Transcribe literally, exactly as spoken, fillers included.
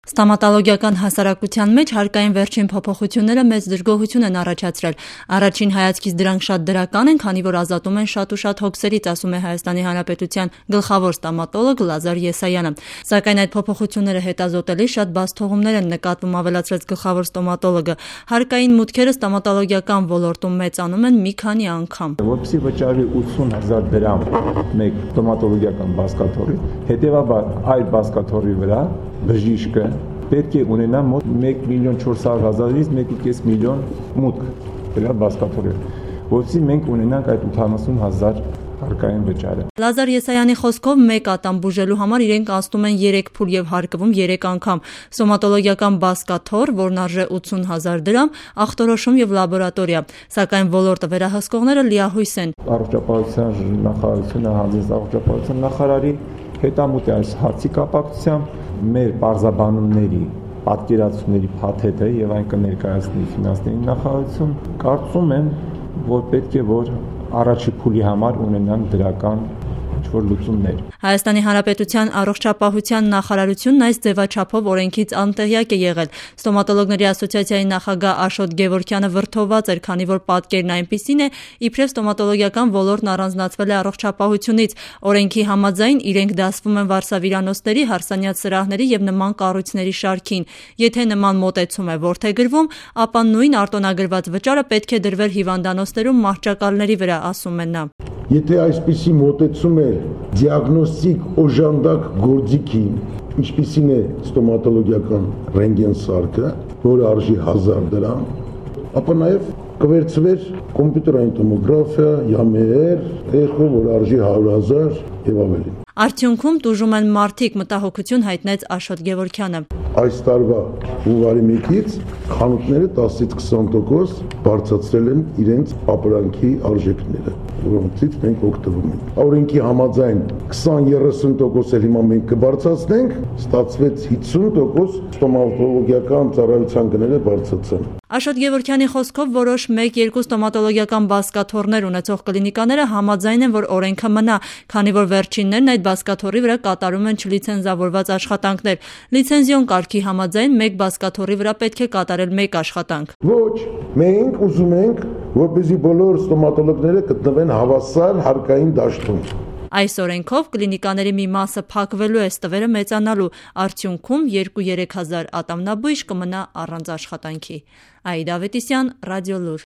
Ստոմատոլոգիական հասարակության մեջ հարկային վերջին փոփոխությունները մեծ դժգոհություն են առաջացրել։ Առաջին հայացքից դրանք շատ դրական են, քանի որ ազատում են շատ ու շատ հոգսերից, ասում է Հայաստանի Հանրապետության գլխավոր ստոմատոլոգ Լազար Եսայանը։ Սակայն այդ փոփոխությունները հետազոտելիս շատ բացթողումներ են նկատվում, ավելացրեց գլխավոր ստոմատոլոգը։ Հարկային մուտքերը ստոմատոլոգիական ոլորտում մեծանում են մի քանի անգամ։ Որպեսզի վճարի ութսուն հազար դրամ մեկ ստոմատոլոգիական բազկաթոռի, հետևաբար այդ բազկաթոռի վրա բժիշկը պետք է ունենա մոտ մեկ միլիոն չորս հարյուր հազարից մեկ ու կես միլիոն մուտք դրա բազկաթոռի, որովհետեւ մենք ունենանք այդ ութանասուն հազար հարկային վճարը։ Լազար Եսայանի խոսքով մեկ ատամ բուժելու համար իրենք անցնում են երեք փուլ եւ հարկվում երեք անգամ։ Ստոմատոլոգիական բազկաթոռ, որն արժե ութսուն հազար դրամ, ախտորոշում եւ լաբորատորիա։ Սակայն ոլորտը վերահսկողները լիահույս են։ Առողջապահության նախարարությունը հանդես առողջապահության նախարարի հետամուտ է այս հարցի կապակցությամբ մեր բարձաբանումների պատկերացումների փաթեթը եւ այն կներկայացնի ֆինանսների նախարարություն, կարծում եմ, որ պետք է որ առաջի փուլի համար ունենան դրական ինչ-որ լուծումներ։ Հայաստանի Հանրապետության առողջապահության նախարարությունն այս ձևաչափով օրենքից անտեղյակ է եղել։ Ստոմատոլոգների ասոցիացիայի նախագահ Աշոտ Գևորգյանը վրդովված էր, քանի որ պատկերն այնպիսին է, իբրև ստոմատոլոգիական ոլորտն առանձնացվել է առողջապահությունից։ Օրենքի համաձայն իրենք դասվում են վարսավիրանոցների, հարսանյաց սրահների եւ նման կառույցների շարքին։ Եթե նման մոտեցում է որդեգրվում, ապա նույն արտոնագրված վճարը պետք է դրվեր հիվանդանոցներում մահճակալների վրա, ասում է նա։ Եթե այսպիսի մոտեցում է դիագնոստիկ օժանդակ գործիքին, ինչպիսին է ստոմատոլոգիական ռենտգեն սարքը, որը արժի հազար դրամ, ապա նաև կվերցվեր կոմպյուտերային տոմոգրաֆիա, յամեր, էխո, որ արժի հարյուր հազար եւ ավելին։ Արդյունքում տուժում են մարդիկ, մտահոգություն հայտնեց Աշոտ Գևորգյանը։ Այս տարվա հունվարի մեկից խանութները տասից քսան տոկոս բարձրացրել են իրենց ապրանքի արժեքները, որոնցից մենք օգտվում ենք։ Օրենքի համաձայն քսան երեսուն տոկոս էլ հիմա մենք կբարձրացնենք, ստացվեց հիսուն տոկոս ստոմատոլոգիական ծառայության գները բարձրացան։ Աշոտ Գևորգյանի խոսքով որոշ մեկ-երկու ստոմատոլոգիական բազկաթոռներ ունեցող կլինիկաները համաձայն են, որ օրենքը մնա, քանի որ վերջիններն այդ բազկաթոռի վրա կատարում են չլիցենզավորված աշխատանքներ։ Լիցենզիոն կարգի համաձայն մեկ բազկաթոռի վրա պետք է կատարել մեկ աշխատանք։ Ոչ, մենք ուզում ենք, որպեսզի բոլոր ստոմատոլոգները գտնվեն հավասար հարկային դաշտում։ Այս օրենքով կլինիկաների մի մասը փակվելու է, ստվերը մեծանալու, արդյունքում երկու-երեք հազար ատամնաբույժ կմնա առանց աշխատանքի։ Աիդա Ավետիսյան, Ռադիոլուր։